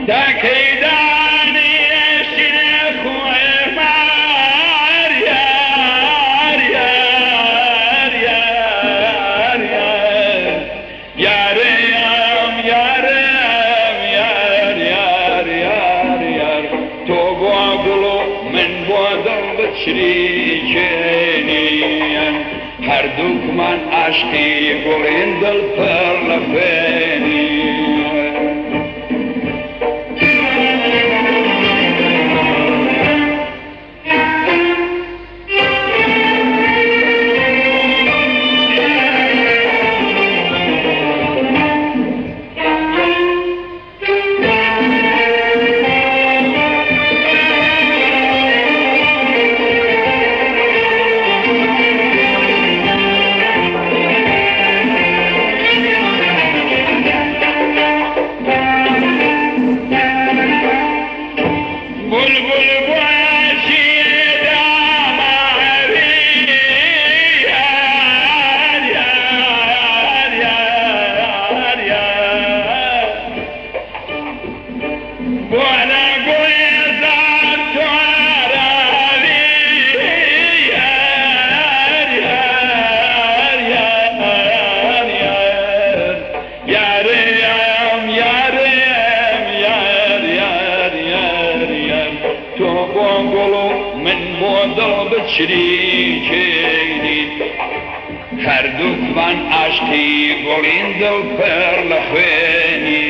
تكيداني الشيخ وعمار يار يار يار يار يار يار يار يار يار توبوا من بودم بتشريكني هر دكمان عشقی گلین دل پر لفنی شریکید هر دکمان عشقی گلین دل پر لخوینی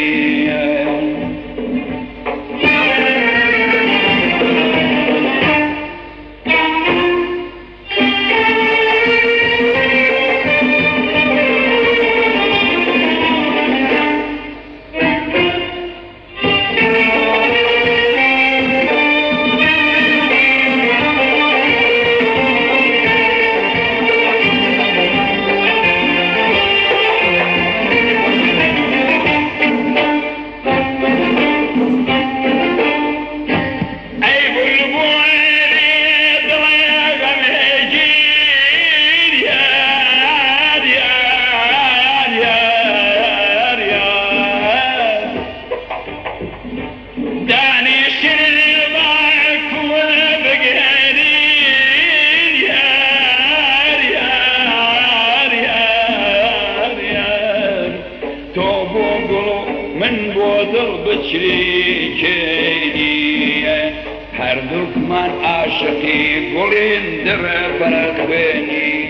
هر دکمان عاشقی گلین در برخوینی